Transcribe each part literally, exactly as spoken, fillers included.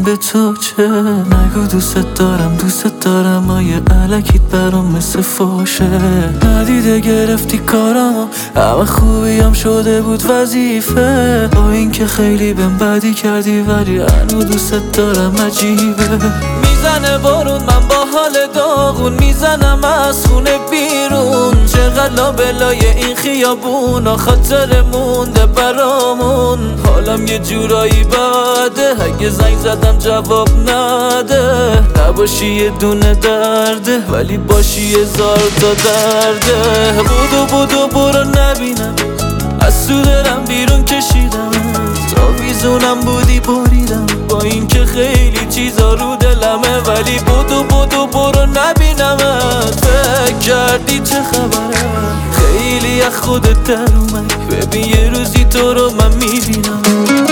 به تو چه؟ نگو دوست دارم دوست دارم آیه الکیت برام مثل فاشه. ندیده گرفتی کارامو، همه خوبیم شده بود وظیفه. با این که خیلی بهم بدی کردی ولی هنو دوست دارم عجیبه. میزنه بارون من با حال داغون، میزنم از خونه بیرون. چقدر لابلای این خیابون خاطر مونده برامون. حالم یه جورایی بده اگه زنگ زدم جواب نده. نباشی یه دونه درده ولی باشی یه زار تا درده. بودو بودو برو نبینم، از تو دلم بیرون کشیدم. تا ویزونم بودی بریدم، با این که خیلی چیزا رو دلمه. ولی بودو بودو برو نبینمت. فکر کردی چه خبره؟ خیلی از خودت در اومد. ببین یه روزی تو رو من میبینم.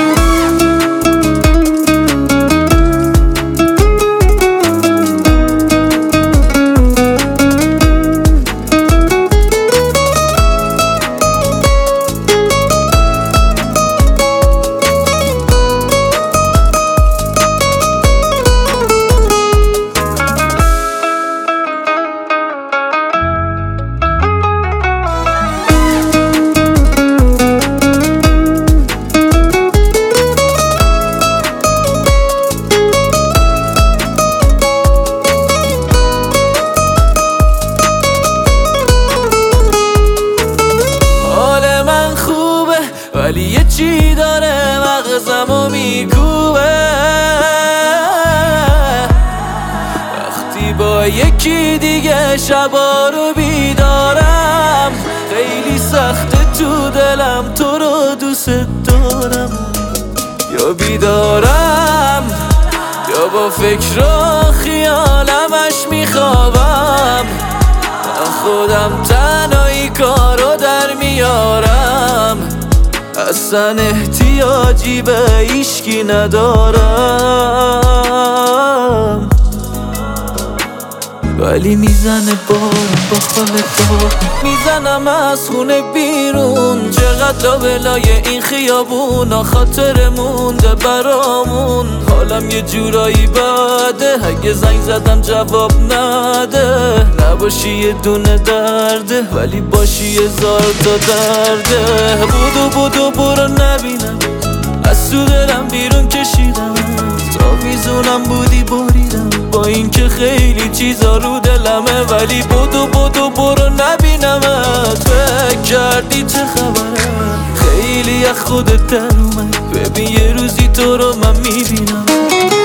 ولی یه چی داره مغزمو میکوبه. وقتی با یکی دیگه شبا رو بیدارم، خیلی سخته تو دلم تو رو دوست دارم. یا بیدارم یا با فکر و خیالمش میخوابم. من خودم تنهایی کارو در میارم، اصلا احتیاجی به هیچکی ندارم. ولی میزنه بارم با حال داغون، میزنم از خونه بیرون. چقدر لابلای این خیابون خاطر مونده برامون. حالم یه جورایی بده اگه زنگ زدم جواب نده. نباشی یه دونه درده ولی باشی یه زار تا درده. بودو بودو برو نبینم، از تو دلم بیرون کشیدم. تا ویزونم بودی بریدم، با این که خیلی چیزا رو دلمه. ولی بودو بودو برو نبینمت. فکر کردی چه خبره؟ خیلی از خودت در اومد. ببین یه روزی تو رو من میبینم.